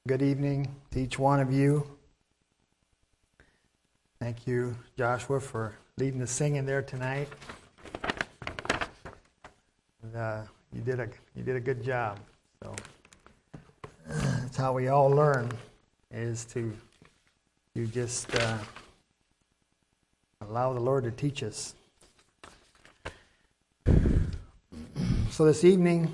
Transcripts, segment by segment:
Good evening to each one of you. Thank you, Joshua, for leading the singing there tonight. And, you did a good job. So that's how we all learn, is to just allow the Lord to teach us. So this evening,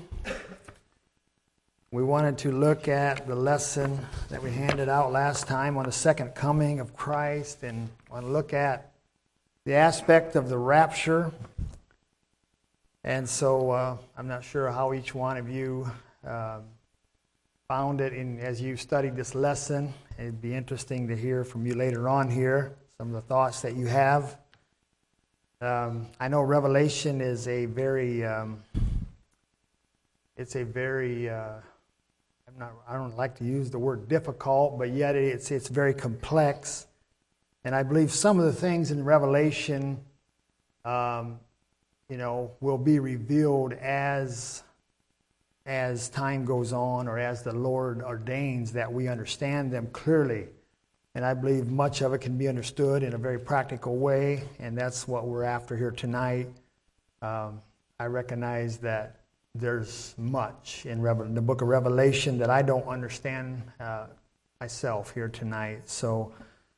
we wanted to look at the lesson that we handed out last time on the second coming of Christ, and want to look at the aspect of the rapture. And so I'm not sure how each one of you found it as you studied this lesson. It'd be interesting to hear from you later on here, some of the thoughts that you have. I know Revelation is a very I don't like to use the word difficult, but yet it's very complex. And I believe some of the things in Revelation, will be revealed as time goes on, or as the Lord ordains that we understand them clearly. And I believe much of it can be understood in a very practical way, and that's what we're after here tonight. I recognize that there's much in the book of Revelation that I don't understand myself here tonight. So,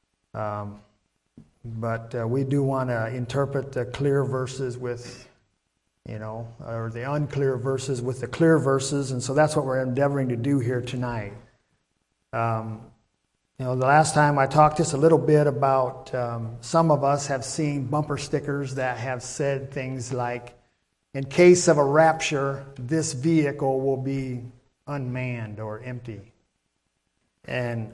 but we do want to interpret the clear verses with, or the unclear verses with the clear verses, and so that's what we're endeavoring to do here tonight. The last time I talked just a little bit about some of us have seen bumper stickers that have said things like, in case of a rapture, this vehicle will be unmanned or empty. And,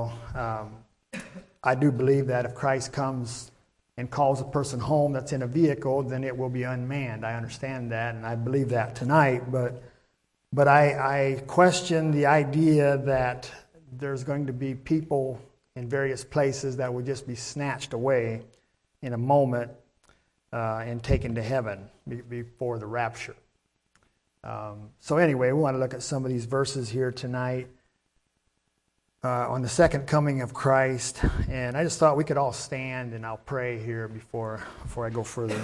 I do believe that if Christ comes and calls a person home that's in a vehicle, then it will be unmanned. I understand that, and I believe that tonight. But I question the idea that there's going to be people in various places that will just be snatched away in a moment and taken to heaven before the rapture. So anyway, we want to look at some of these verses here tonight on the second coming of Christ. And I just thought we could all stand, and I'll pray here before I go further.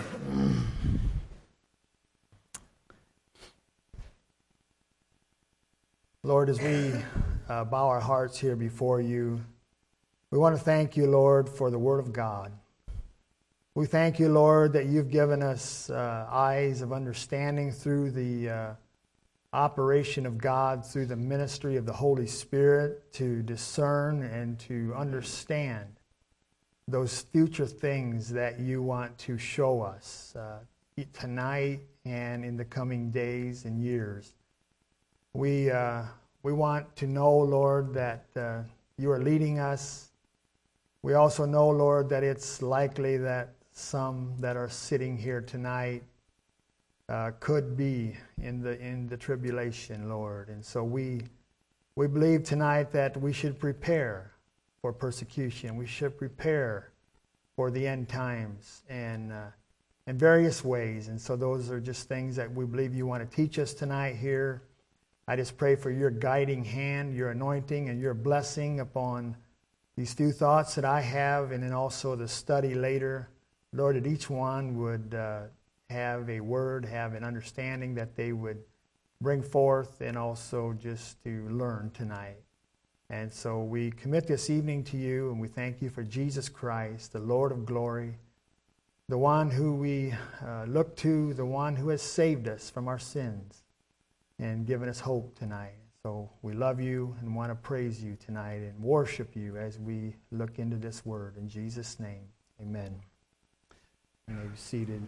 Lord, as we bow our hearts here before you, we want to thank you, Lord, for the Word of God. We thank you, Lord, that you've given us eyes of understanding through the operation of God, through the ministry of the Holy Spirit, to discern and to understand those future things that you want to show us tonight and in the coming days and years. We want to know, Lord, that you are leading us. We also know, Lord, that it's likely that some that are sitting here tonight could be in the tribulation, Lord. And so we believe tonight that we should prepare for persecution. We should prepare for the end times and in various ways. And so those are just things that we believe you want to teach us tonight here. I just pray for your guiding hand, your anointing, and your blessing upon these few thoughts that I have, and then also the study later. Lord, that each one would have a word, have an understanding that they would bring forth, and also just to learn tonight. And so we commit this evening to you, and we thank you for Jesus Christ, the Lord of glory, the one who we look to, the one who has saved us from our sins and given us hope tonight. So we love you and want to praise you tonight and worship you as we look into this word. In Jesus' name, amen. You may be seated.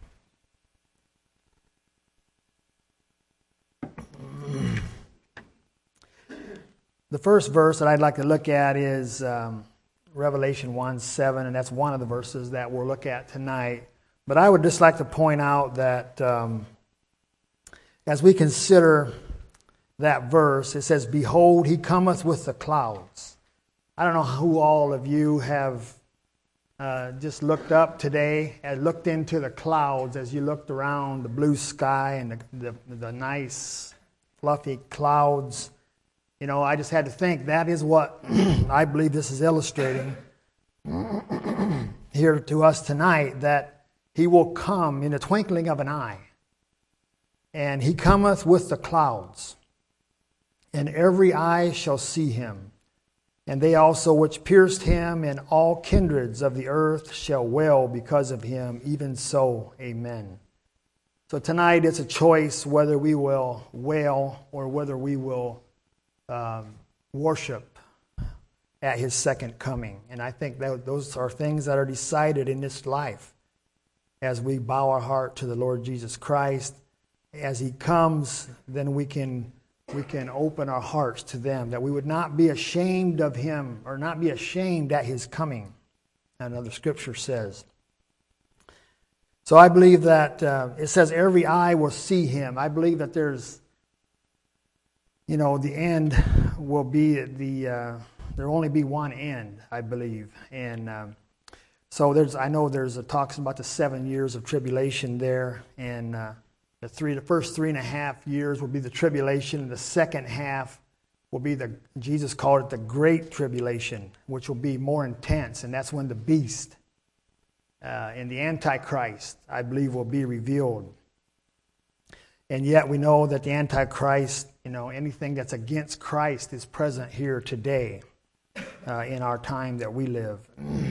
The first verse that I'd like to look at is Revelation 1:7, and that's one of the verses that we'll look at tonight. But I would just like to point out that as we consider that verse, it says, "Behold, he cometh with the clouds." I don't know who all of you have just looked up today and looked into the clouds as you looked around the blue sky and the nice fluffy clouds I just had to think that is what I believe this is illustrating here to us tonight, that he will come in the twinkling of an eye. And he cometh with the clouds, and every eye shall see him. And they also which pierced him, and all kindreds of the earth shall wail because of him. Even so, amen. So tonight it's a choice whether we will wail or whether we will worship at his second coming. And I think that those are things that are decided in this life as we bow our heart to the Lord Jesus Christ. As he comes, then we can open our hearts to them, that we would not be ashamed of him or not be ashamed at his coming. Another scripture says. So I believe that it says every eye will see him. I believe that there's, the end will be there will only be one end, I believe. And so I know there's talks about the 7 years of tribulation there, and the first 3.5 years will be the tribulation, and the second half will be Jesus called it the Great Tribulation, which will be more intense, and that's when the beast and the Antichrist, I believe, will be revealed. And yet we know that the Antichrist, anything that's against Christ is present here today in our time that we live.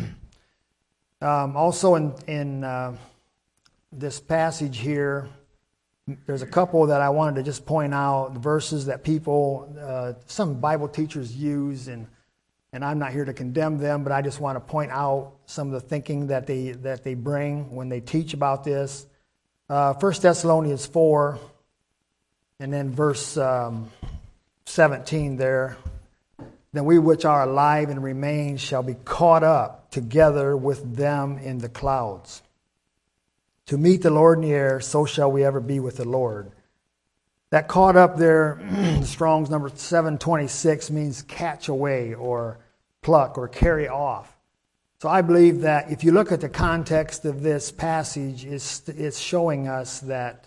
Also in this passage here, there's a couple that I wanted to just point out, the verses that people, some Bible teachers use, and I'm not here to condemn them, but I just want to point out some of the thinking that they bring when they teach about this. 1 Thessalonians 4, and then verse 17 there. Then we which are alive and remain shall be caught up together with them in the clouds, to meet the Lord in the air, so shall we ever be with the Lord. That caught up there, Strong's number 726, means catch away or pluck or carry off. So I believe that if you look at the context of this passage, it's showing us that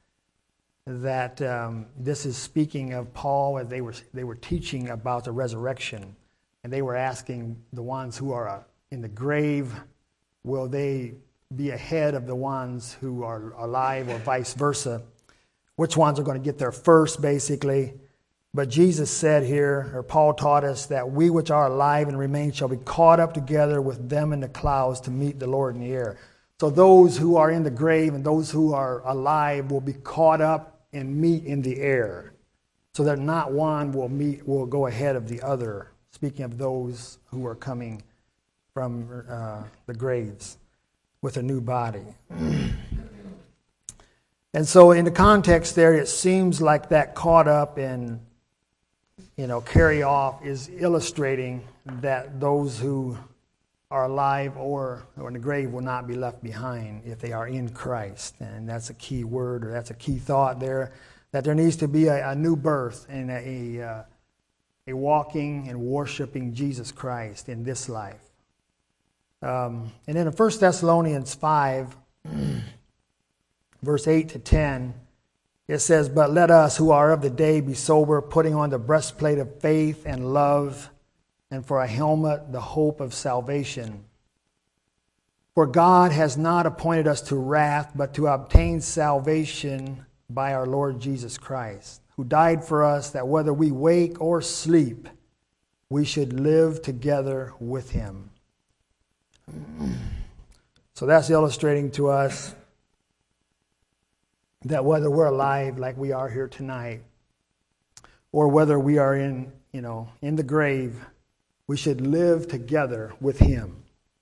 this is speaking of Paul as they were teaching about the resurrection, and they were asking the ones who are in the grave, will they be ahead of the ones who are alive, or vice versa? Which ones are going to get there first, basically? But Jesus said here, or Paul taught us, that we which are alive and remain shall be caught up together with them in the clouds to meet the Lord in the air. So those who are in the grave and those who are alive will be caught up and meet in the air, so that not one will go ahead of the other. Speaking of those who are coming from the graves with a new body. And so in the context there, it seems like that caught up and carry off is illustrating that those who are alive or in the grave will not be left behind if they are in Christ. And that's a key word, or that's a key thought there, that there needs to be a new birth and a walking and worshiping Jesus Christ in this life. And then in 1 Thessalonians 5, verse 8 to 10, it says, "But let us who are of the day be sober, putting on the breastplate of faith and love, and for a helmet the hope of salvation. For God has not appointed us to wrath, but to obtain salvation by our Lord Jesus Christ, who died for us, that whether we wake or sleep, we should live together with him." So that's illustrating to us that whether we're alive like we are here tonight, or whether we are in the grave, we should live together with him.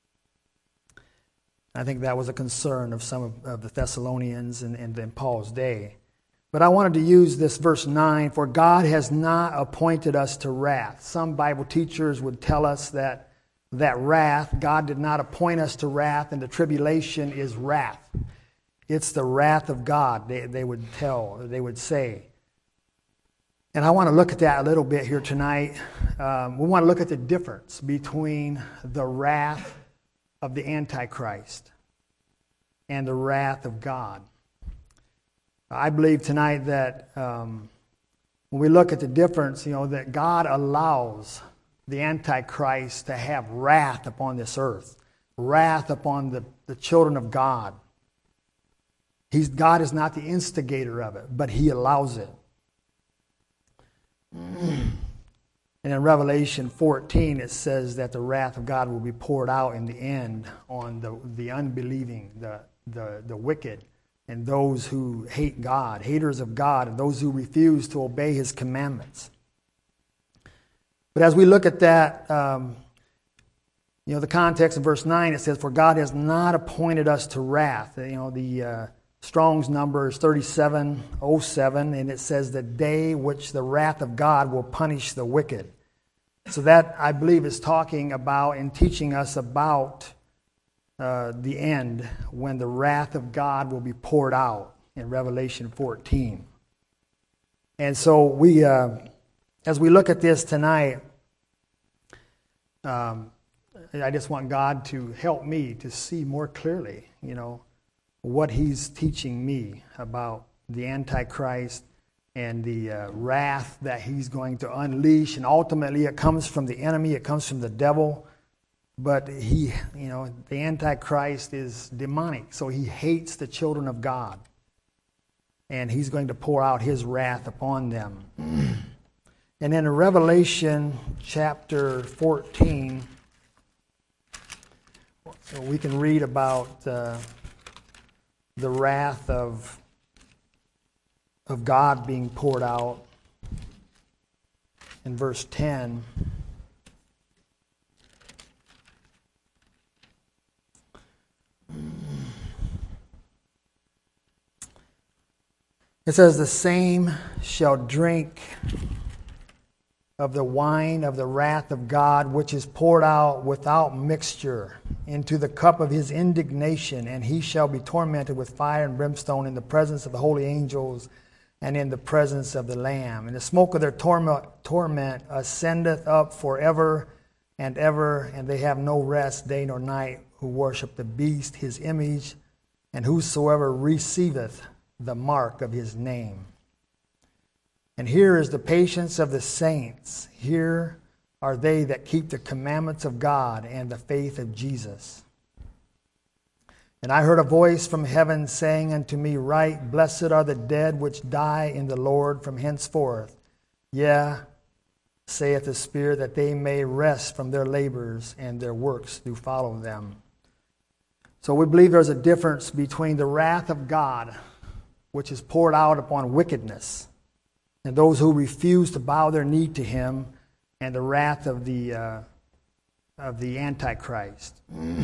I think that was a concern of some of the Thessalonians and in Paul's day. But I wanted to use this verse 9, "For God has not appointed us to wrath." Some Bible teachers would tell us that wrath, God did not appoint us to wrath, and the tribulation is wrath. It's the wrath of God, they would say. And I want to look at that a little bit here tonight. We want to look at the difference between the wrath of the Antichrist and the wrath of God. I believe tonight that when we look at the difference, that God allows the Antichrist to have wrath upon this earth, wrath upon the children of God. God is not the instigator of it, but he allows it. And in Revelation 14, it says that the wrath of God will be poured out in the end on the unbelieving, the wicked, and those who hate God, haters of God, and those who refuse to obey his commandments. But as we look at that, the context in verse 9, it says, "For God has not appointed us to wrath." The Strong's number is 3707, and it says, "The day which the wrath of God will punish the wicked." So that, I believe, is talking about and teaching us about the end when the wrath of God will be poured out in Revelation 14. And so we, as we look at this tonight, I just want God to help me to see more clearly, what he's teaching me about the Antichrist and the wrath that he's going to unleash. And ultimately it comes from the enemy, it comes from the devil. But the Antichrist is demonic, so he hates the children of God. And he's going to pour out his wrath upon them. And then in Revelation chapter 14, we can read about the wrath of God being poured out in verse 10. It says, "The same shall drink of the wine of the wrath of God, which is poured out without mixture into the cup of his indignation, and he shall be tormented with fire and brimstone in the presence of the holy angels and in the presence of the Lamb. And the smoke of their torment ascendeth up forever and ever, and they have no rest day nor night who worship the beast, his image, and whosoever receiveth the mark of his name. And here is the patience of the saints. Here are they that keep the commandments of God and the faith of Jesus. And I heard a voice from heaven saying unto me, Write, blessed are the dead which die in the Lord from henceforth. Yea, saith the Spirit, that they may rest from their labors, and their works do follow them." So we believe there's a difference between the wrath of God, which is poured out upon wickedness, and those who refuse to bow their knee to him, and the wrath of the Antichrist.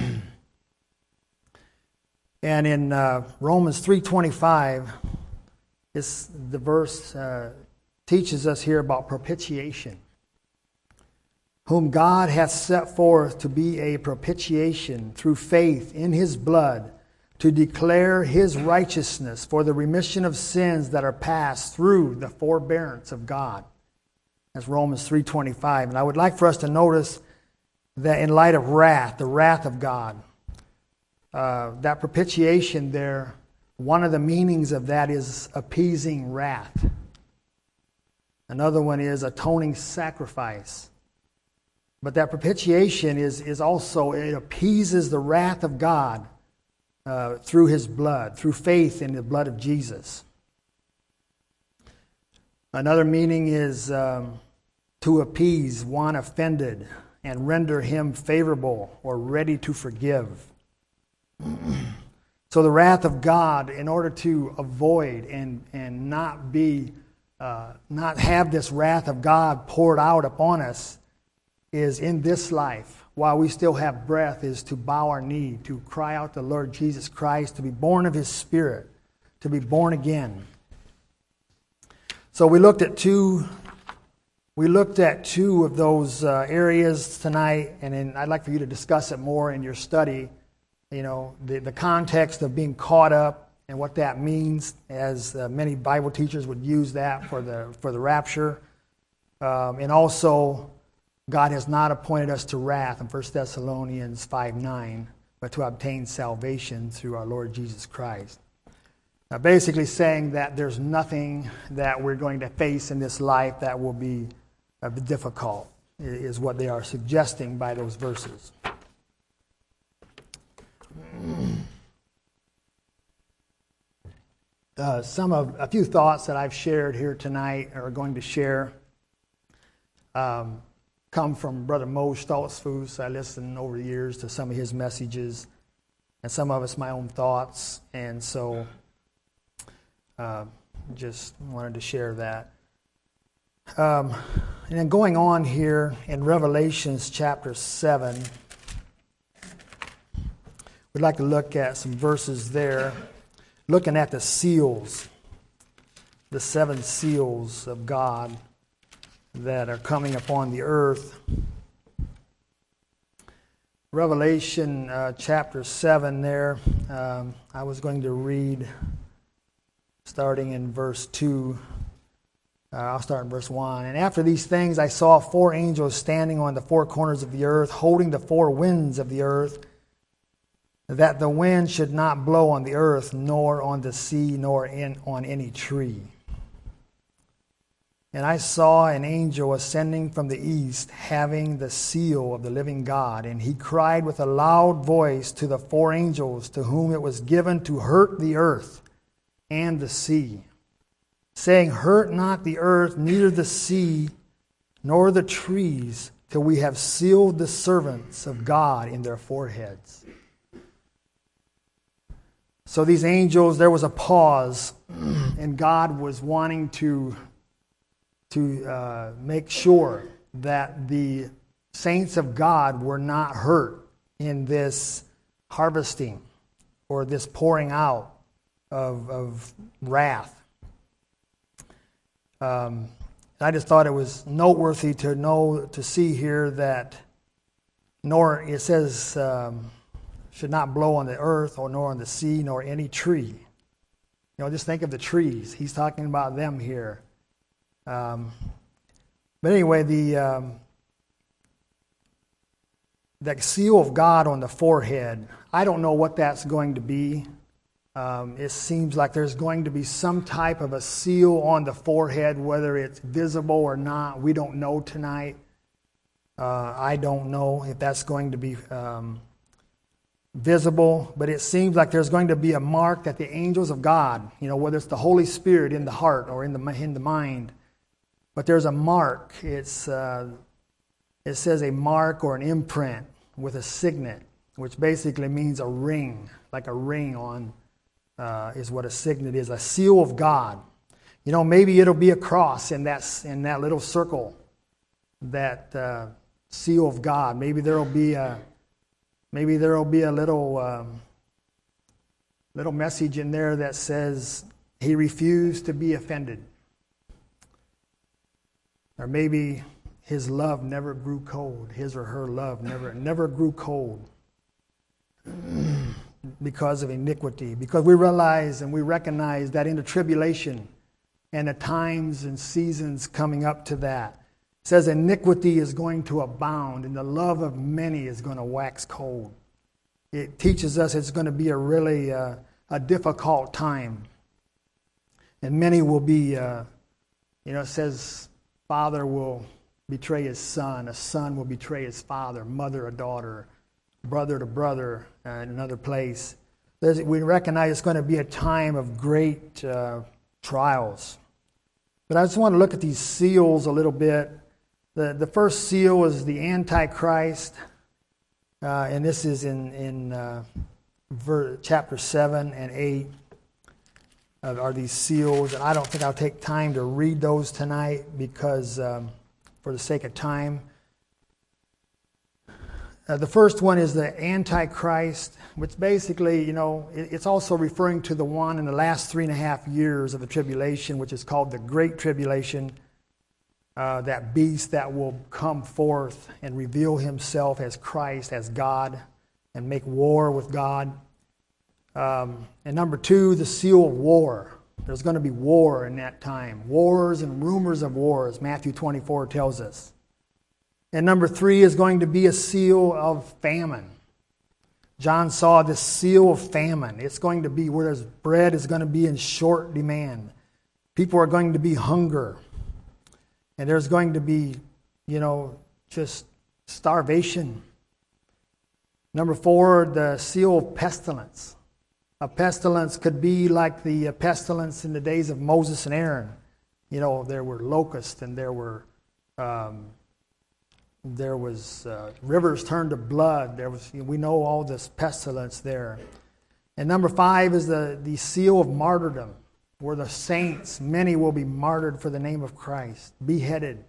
And in Romans 3:25, the verse teaches us here about propitiation. "Whom God hath set forth to be a propitiation through faith in his blood, to declare his righteousness for the remission of sins that are past through the forbearance of God." That's Romans 3:25. And I would like for us to notice that in light of wrath, the wrath of God, that propitiation there, one of the meanings of that is appeasing wrath. Another one is atoning sacrifice. But that propitiation is also, it appeases the wrath of God through his blood, through faith in the blood of Jesus. Another meaning is to appease one offended and render him favorable or ready to forgive. So the wrath of God, in order to avoid and not have this wrath of God poured out upon us, is in this life, while we still have breath, is to bow our knee, to cry out to the Lord Jesus Christ, to be born of his Spirit, to be born again. So we looked at two of those areas tonight, and then I'd like for you to discuss it more in your study. The context of being caught up and what that means, as many Bible teachers would use that for the rapture. And also, God has not appointed us to wrath in 1 Thessalonians 5:9, but to obtain salvation through our Lord Jesus Christ. Basically saying that there's nothing that we're going to face in this life that will be difficult, is what they are suggesting by those verses. A few thoughts that I've shared here tonight, or going to share, come from Brother Mo Stoltzfus. I listened over the years to some of his messages, and some of it's my own thoughts, and so just wanted to share that. And then going on here in Revelations chapter 7, we'd like to look at some verses there, looking at the seals, the 7 seals of God that are coming upon the earth. Revelation chapter 7 there, I was going to read starting in verse 2. I'll start in verse 1. And after these things I saw 4 angels standing on the 4 corners of the earth, holding the 4 winds of the earth, that the wind should not blow on the earth, nor on the sea, nor on any tree. And I saw an angel ascending from the east, having the seal of the living God. And he cried with a loud voice to the 4 angels to whom it was given to hurt the earth and the sea, saying, hurt not the earth, neither the sea, nor the trees, till we have sealed the servants of God in their foreheads. So these angels, there was a pause, and God was wanting to make sure that the saints of God were not hurt in this harvesting or this pouring out of wrath. I just thought it was noteworthy to see here that nor it says should not blow on the earth or nor on the sea nor any tree. Just think of the trees. He's talking about them here. But anyway, the seal of God on the forehead, I don't know what that's going to be. It seems like there's going to be some type of a seal on the forehead, whether it's visible or not. We don't know tonight. I don't know if that's going to be visible, but it seems like there's going to be a mark that the angels of God, whether it's the Holy Spirit in the heart or in the mind, but there's a mark. It says a mark or an imprint with a signet, which basically means a ring, like a ring on, is what a signet is, a seal of God. Maybe it'll be a cross in that little circle, that seal of God. Maybe there'll be a little message in there that says he refused to be offended. Or maybe his love never grew cold. His or her love never grew cold because of iniquity. Because we realize and we recognize that in the tribulation and the times and seasons coming up to that, it says iniquity is going to abound and the love of many is going to wax cold. It teaches us it's going to be a really a difficult time. And many will be, it says father will betray his son, a son will betray his father, mother a daughter, brother to brother in another place. We recognize it's going to be a time of great trials. But I just want to look at these seals a little bit. The first seal is the Antichrist, and this is in chapter 7 and 8 are these seals. And I don't think I'll take time to read those tonight because for the sake of time. The first one is the Antichrist, which basically, it's also referring to the one in the last 3.5 years of the tribulation, which is called the Great Tribulation. That beast that will come forth and reveal himself as Christ, as God, and make war with God. And number 2, the seal of war. There's going to be war in that time. Wars and rumors of wars, Matthew 24 tells us. And number 3 is going to be a seal of famine. John saw this seal of famine. It's going to be where there's bread is going to be in short demand. People are going to be hunger. And there's going to be, just starvation. Number 4, the seal of pestilence. A pestilence could be like the pestilence in the days of Moses and Aaron. There were locusts and there was rivers turned to blood. We know all this pestilence there. And number 5 is the seal of martyrdom, where the saints, many will be martyred for the name of Christ, beheaded.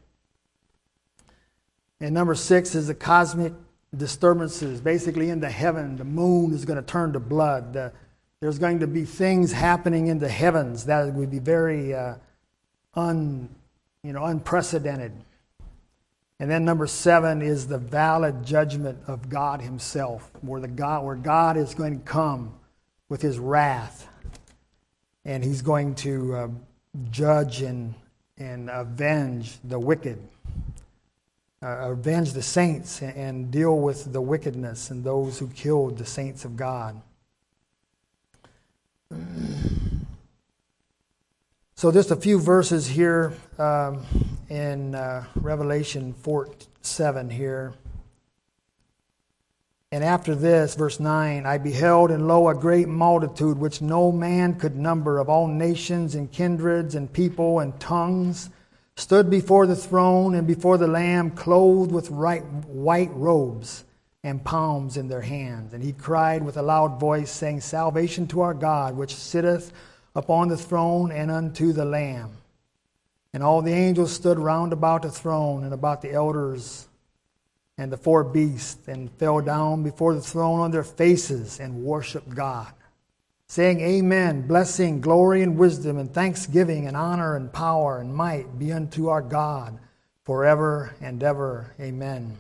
And number 6 is the cosmic disturbances. Basically in the heaven, the moon is going to turn to blood. There's going to be things happening in the heavens that would be very unprecedented. And then number 7 is the valid judgment of God Himself, where God is going to come with His wrath, and He's going to judge and avenge the wicked, avenge the saints, and deal with the wickedness and those who killed the saints of God. So just a few verses here in Revelation 4:7 here. And after this, verse 9, I beheld, and lo, a great multitude, which no man could number, of all nations and kindreds and people and tongues, stood before the throne and before the Lamb, clothed with white robes and palms in their hands. And he cried with a loud voice, saying, Salvation to our God, which sitteth upon the throne, and unto the Lamb. And all the angels stood round about the throne and about the elders and the 4 beasts, and fell down before the throne on their faces and worshipped God, saying, Amen, blessing, glory, and wisdom, and thanksgiving, and honor, and power, and might be unto our God forever and ever. Amen.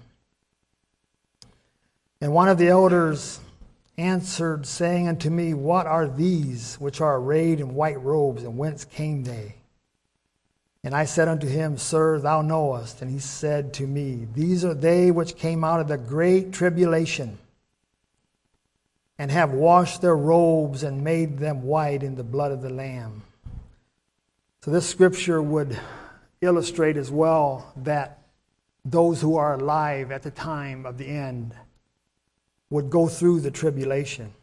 And one of the elders answered, saying unto me, What are these which are arrayed in white robes, and whence came they? And I said unto him, Sir, thou knowest. And he said to me, These are they which came out of the great tribulation, and have washed their robes and made them white in the blood of the Lamb. So this scripture would illustrate as well that those who are alive at the time of the end would go through the tribulation.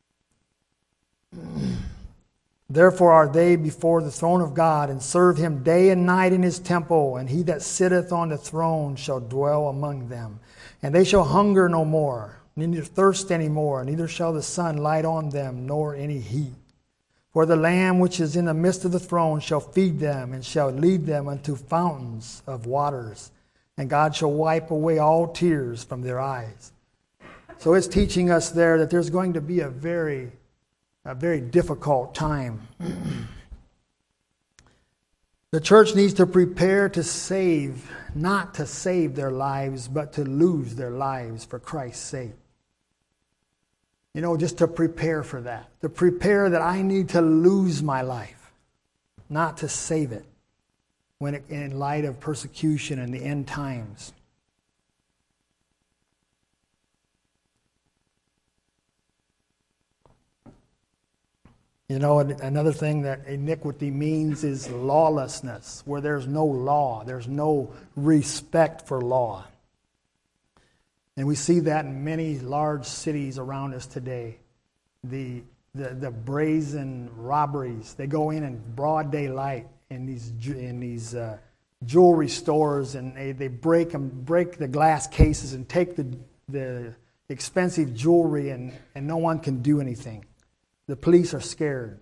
Therefore are they before the throne of God, and serve Him day and night in His temple, and He that sitteth on the throne shall dwell among them. And they shall hunger no more, neither thirst any more, neither shall the sun light on them, nor any heat. For the Lamb which is in the midst of the throne shall feed them, and shall lead them unto fountains of waters. And God shall wipe away all tears from their eyes. So it's teaching us there that there's going to be a very difficult time. The church needs to prepare to save, not to save their lives, but to lose their lives for Christ's sake. Just to prepare for that. To prepare that I need to lose my life, not to save it in light of persecution in the end times. Another thing that iniquity means is lawlessness, where there's no law, there's no respect for law. And we see that in many large cities around us today. The brazen robberies, they go in broad daylight in these jewelry stores, and they break the glass cases and take the expensive jewelry, and no one can do anything. The police are scared.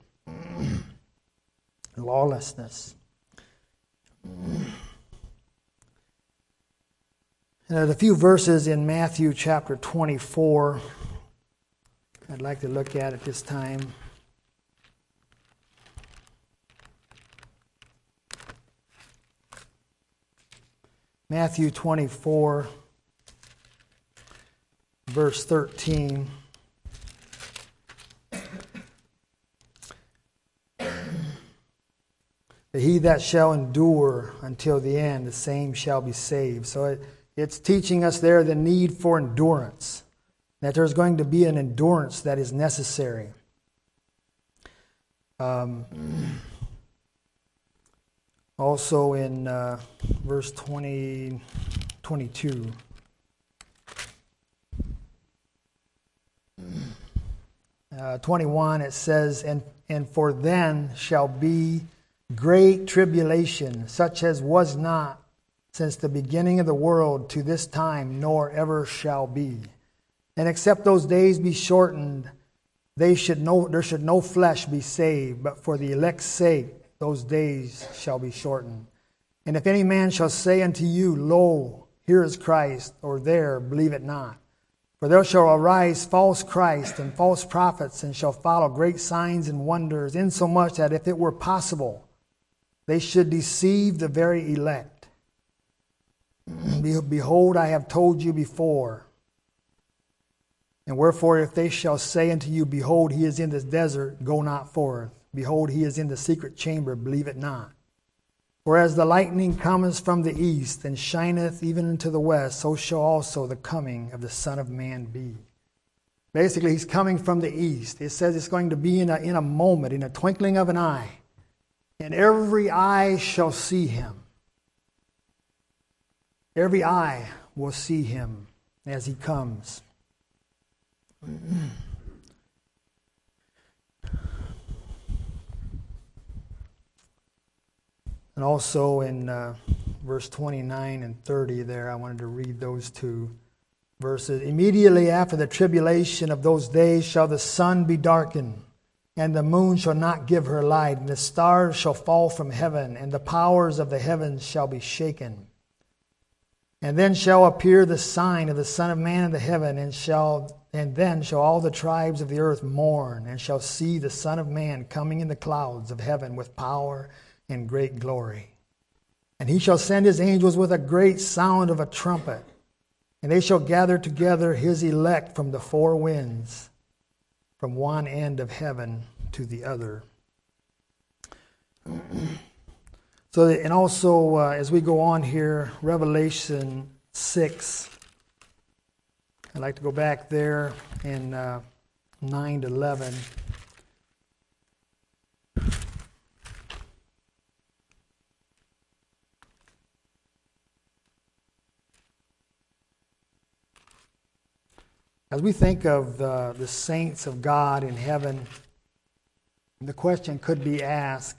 Lawlessness. And there's a few verses in Matthew chapter 24 I'd like to look at this time. Matthew 24, verse 13. He that shall endure until the end, the same shall be saved. So it's teaching us there the need for endurance. that there's going to be an endurance that is necessary. Also in verse 22. 21, it says, and for then shall be great tribulation, such as was not since the beginning of the world to this time, nor ever shall be. And except those days be shortened, there should no flesh be saved, but for the elect's sake those days shall be shortened. And if any man shall say unto you, Lo, here is Christ, or there, believe it not. For there shall arise false Christ and false prophets, and shall follow great signs and wonders, insomuch that if it were possible, they should deceive the very elect. Behold, I have told you before. And wherefore, if they shall say unto you, Behold, he is in this desert, go not forth. Behold, he is in the secret chamber, believe it not. For as the lightning cometh from the east, and shineth even into the west, so shall also the coming of the Son of Man be. Basically, he's coming from the east. It says it's going to be in a moment, in a twinkling of an eye. And every eye shall see him. Every eye will see him as he comes. And also in verse 29 and 30 there, I wanted to read those two verses. Immediately after the tribulation of those days shall the sun be darkened, and the moon shall not give her light, and the stars shall fall from heaven, and the powers of the heavens shall be shaken. And then shall appear the sign of the Son of Man in the heaven, and then shall all the tribes of the earth mourn, and shall see the Son of Man coming in the clouds of heaven with power and great glory. And he shall send his angels with a great sound of a trumpet, and they shall gather together his elect from the four winds, from one end of heaven to the other. So, and also as we go on here, Revelation 6. I'd like to go back there in 9 to 11. As we think of the saints of God in heaven, the question could be asked,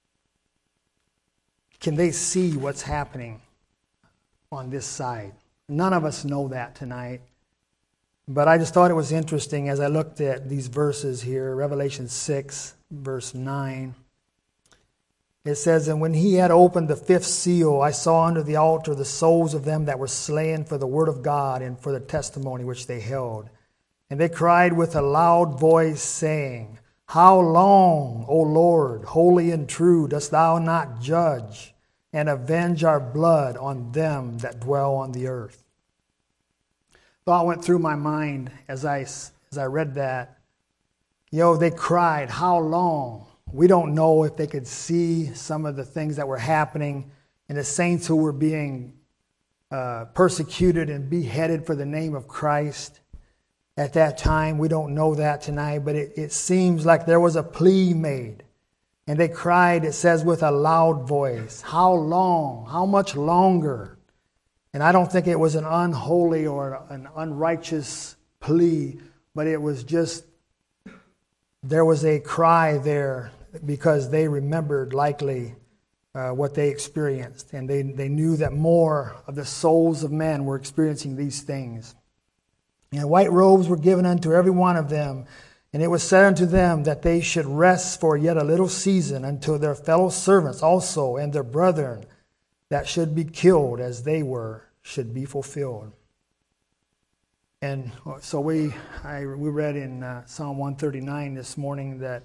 can they see what's happening on this side? None of us know that tonight. But I just thought it was interesting as I looked at these verses here, Revelation 6, verse 9. It says, And when he had opened the fifth seal, I saw under the altar the souls of them that were slain for the word of God and for the testimony which they held. And they cried with a loud voice, saying, How long, O Lord, holy and true, dost thou not judge and avenge our blood on them that dwell on the earth? Thought went through my mind as I read that. They cried, how long? We don't know if they could see some of the things that were happening, and the saints who were being persecuted and beheaded for the name of Christ at that time. We don't know that tonight, but it seems like there was a plea made. And they cried, it says, with a loud voice, how long? How much longer? And I don't think it was an unholy or an unrighteous plea, but it was just, there was a cry there because they remembered likely what they experienced. And they knew that more of the souls of men were experiencing these things. And white robes were given unto every one of them. And it was said unto them that they should rest for yet a little season until their fellow servants also and their brethren that should be killed as they were should be fulfilled. And so we read in Psalm 139 this morning that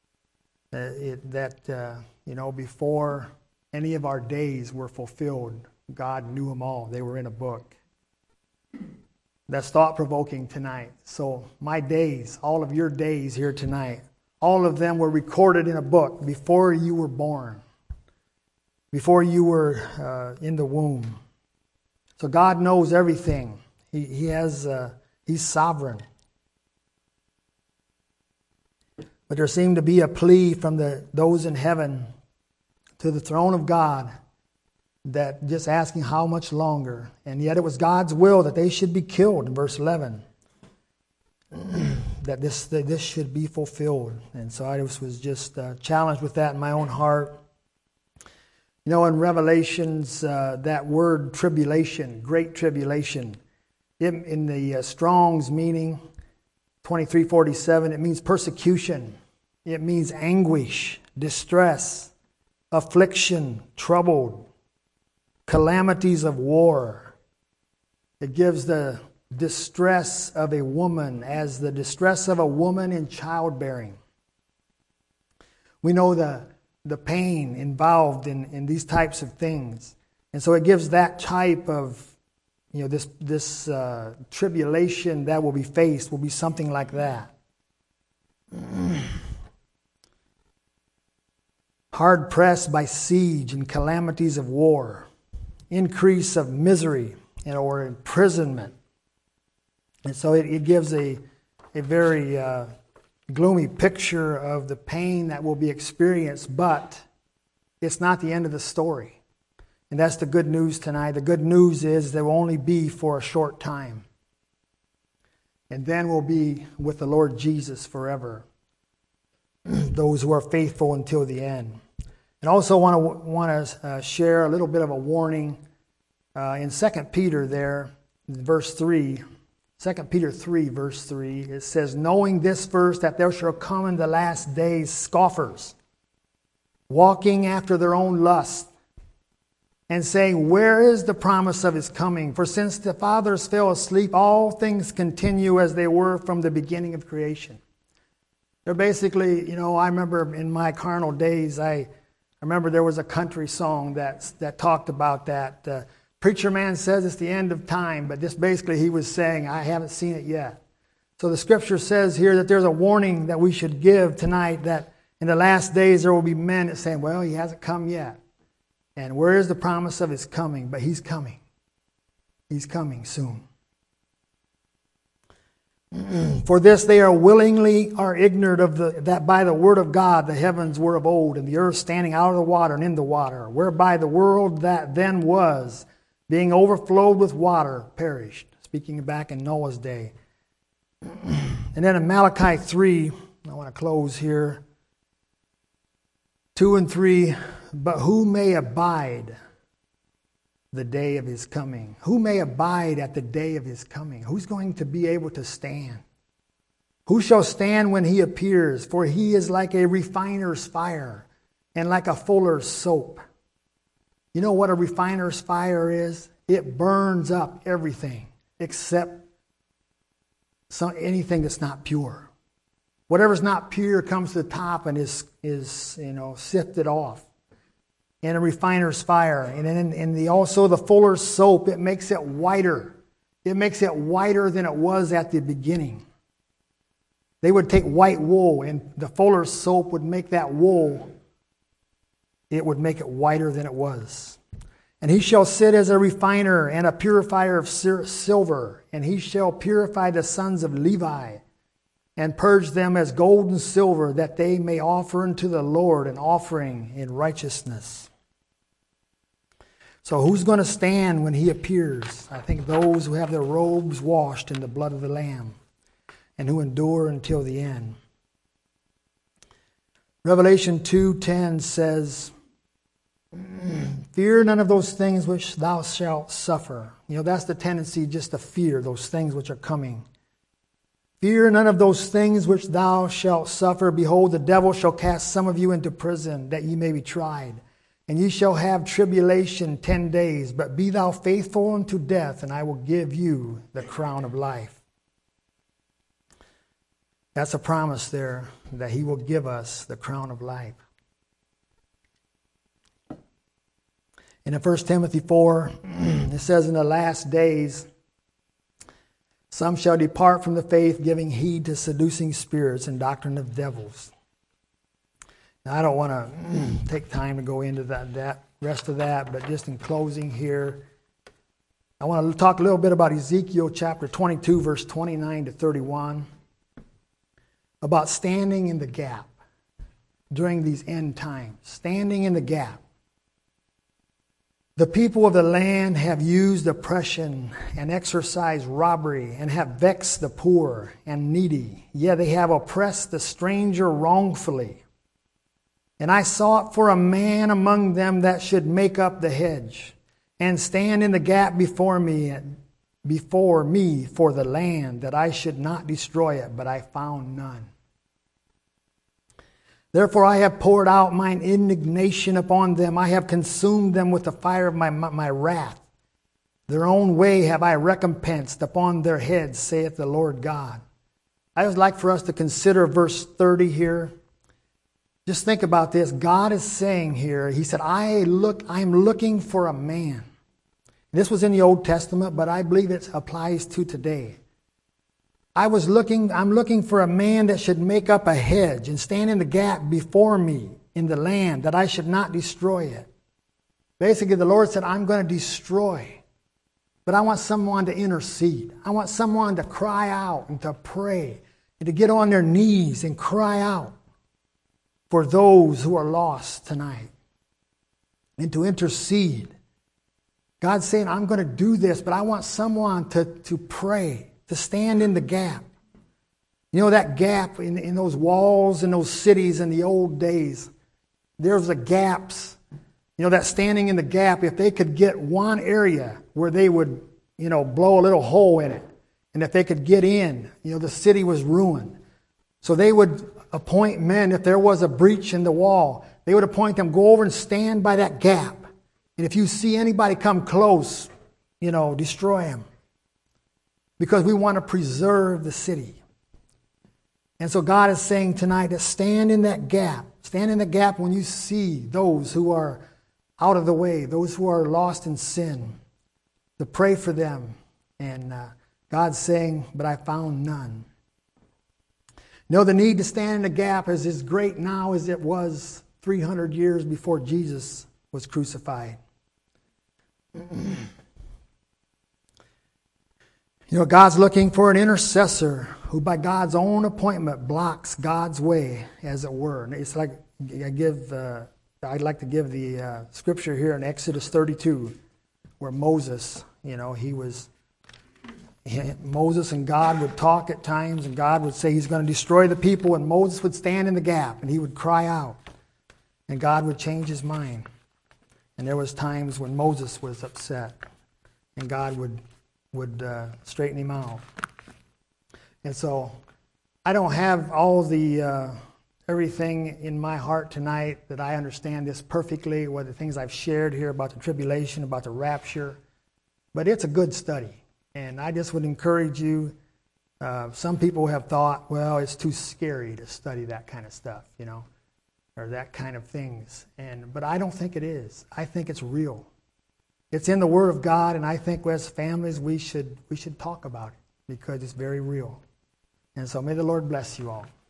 before any of our days were fulfilled, God knew them all. They were in a book. That's thought-provoking tonight. So my days, all of your days here tonight, all of them were recorded in a book before you were born, before you were in the womb. So God knows everything. He has He's sovereign. But there seemed to be a plea from those in heaven to the throne of God, that just asking how much longer. And yet it was God's will that they should be killed in verse 11. That this should be fulfilled. And so I was just challenged with that in my own heart. You know, in Revelations, that word tribulation, great tribulation, in the Strong's meaning, 2347, it means persecution. It means anguish, distress, affliction, troubled, calamities of war. It gives the distress of a woman as the distress of a woman in childbearing. We know the pain involved in these types of things. And so it gives that type of, you know, this tribulation that will be faced will be something like that. Hard pressed by siege and calamities of war, increase of misery or imprisonment. And so it gives a very gloomy picture of the pain that will be experienced, but it's not the end of the story. And that's the good news tonight. The good news is there will only be for a short time. And then we'll be with the Lord Jesus forever. Those who are faithful until the end. And also want to share a little bit of a warning in 2 Peter there, verse 3. 2 Peter 3, verse 3, it says, knowing this first, that there shall come in the last days scoffers, walking after their own lust, and saying, where is the promise of his coming? For since the fathers fell asleep, all things continue as they were from the beginning of creation. They're basically, you know, I remember in my carnal days, I remember there was a country song that talked about that. Preacher man says it's the end of time, but just basically he was saying, I haven't seen it yet. So the scripture says here that there's a warning that we should give tonight, that in the last days there will be men that say, well, he hasn't come yet. And where is the promise of his coming? But he's coming. He's coming soon. For this they are ignorant of that by the word of God the heavens were of old, and the earth standing out of the water and in the water, whereby the world that then was, being overflowed with water, perished. Speaking back in Noah's day. And then in Malachi 3, I want to close here, 2 and 3, but who may abide the day of his coming? Who may abide at the day of his coming? Who's going to be able to stand? Who shall stand when he appears? For he is like a refiner's fire and like a fuller's soap. You know what a refiner's fire is? It burns up everything except anything that's not pure. Whatever's not pure comes to the top and is sifted off. In a refiner's fire. And also the fuller's soap, it makes it whiter. It makes it whiter than it was at the beginning. They would take white wool, and the fuller's soap would make that wool, it would make it whiter than it was. And he shall sit as a refiner and a purifier of silver, and he shall purify the sons of Levi, and purge them as gold and silver, that they may offer unto the Lord an offering in righteousness. So who's going to stand when he appears? I think those who have their robes washed in the blood of the Lamb, and who endure until the end. Revelation 2:10 says, fear none of those things which thou shalt suffer. You know, that's the tendency, just to fear those things which are coming. Fear none of those things which thou shalt suffer. Behold, the devil shall cast some of you into prison, that ye may be tried. And ye shall have tribulation 10 days. But be thou faithful unto death, and I will give you the crown of life. That's a promise there, that he will give us the crown of life. And in 1 Timothy 4, it says, in the last days, some shall depart from the faith, giving heed to seducing spirits and doctrine of devils. Now, I don't want to take time to go into that rest of that, but just in closing here, I want to talk a little bit about Ezekiel chapter 22, verse 29 to 31, about standing in the gap during these end times, standing in the gap. The people of the land have used oppression and exercised robbery and have vexed the poor and needy. Yet they have oppressed the stranger wrongfully. And I sought for a man among them that should make up the hedge and stand in the gap before me for the land, that I should not destroy it, but I found none. Therefore I have poured out mine indignation upon them. I have consumed them with the fire of my wrath. Their own way have I recompensed upon their heads, saith the Lord God. I would like for us to consider verse 30 here. Just think about this. God is saying here, He said, I am looking for a man. This was in the Old Testament, but I believe it applies to today. I'm looking for a man that should make up a hedge and stand in the gap before me in the land, that I should not destroy it. Basically, the Lord said, I'm going to destroy, but I want someone to intercede. I want someone to cry out and to pray and to get on their knees and cry out for those who are lost tonight and to intercede. God's saying, I'm going to do this, but I want someone to pray, to stand in the gap. You know, that gap in those walls in those cities in the old days, there's the gaps. You know, that standing in the gap, if they could get one area where they would, blow a little hole in it, and if they could get in, the city was ruined. So they would appoint men, if there was a breach in the wall, they would appoint them, go over and stand by that gap. And if you see anybody come close, destroy them. Because we want to preserve the city. And so God is saying tonight to stand in that gap. Stand in the gap when you see those who are out of the way, those who are lost in sin, to pray for them. And God's saying, but I found none. The need to stand in the gap is as great now as it was 300 years before Jesus was crucified. God's looking for an intercessor who by God's own appointment blocks God's way, as it were. And it's like I'd like to give the scripture here in Exodus 32, where Moses, Moses and God would talk at times, and God would say He's going to destroy the people, and Moses would stand in the gap, and he would cry out, and God would change his mind. And there was times when Moses was upset, and God would straighten him out. And so I don't have all the everything in my heart tonight that I understand this perfectly, or the things I've shared here about the tribulation, about the rapture, but it's a good study. And I just would encourage you, some people have thought, well, it's too scary to study that kind of stuff, or that kind of things. But I don't think it is. I think it's real. It's in the Word of God, and I think as families we should talk about it because it's very real. And so may the Lord bless you all.